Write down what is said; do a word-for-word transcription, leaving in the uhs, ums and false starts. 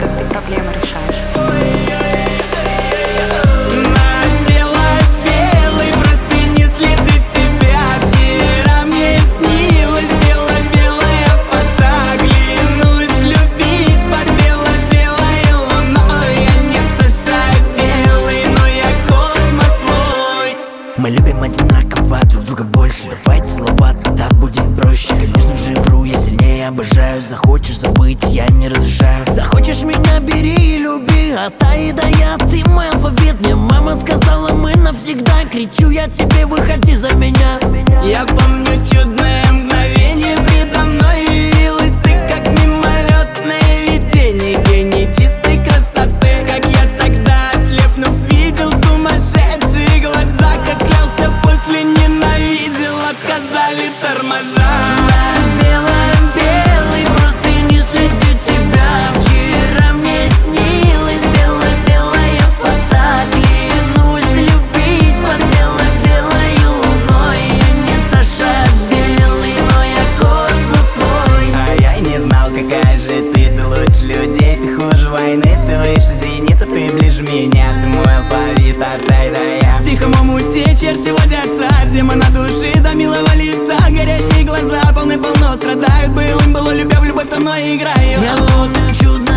как ты проблемы решаешь. Мы любим одинаково, друг друга больше. Давай целоваться, так будет проще. Конечно же вру, я сильнее обожаю. Захочешь забыть, я не разрешаю. Захочешь меня, бери и люби. От А и до Я, ты мой алфавит. Мне мама сказала, мы навсегда. Кричу я тебе, выходи за меня. Я помню чудное мгновение, предо мной явилась ты, как мимолетное видение. Гений чистой красоты, как я тогда, ослепнув, видел сумасшедшие глаза. Как клялся, после ненавидел, отказали тормоза. Белая, белый, просто не следы тебя. Вчера мне снилась белая-белая фото. Клянусь любить под белой-белой луной. Я не Саша Белый, но я космос твой. А я и не знал, какая же ты, ты лучше людей. Ты хуже войны, ты выше зенита, ты ближе меня. Ты мой алфавит, от А до Я. В тихом омуте черти водятся, демона души до милого лица. Горящие глаза полны-полно страдают. Был им было, любя в любовь со мной играю. Я ловлю чудо.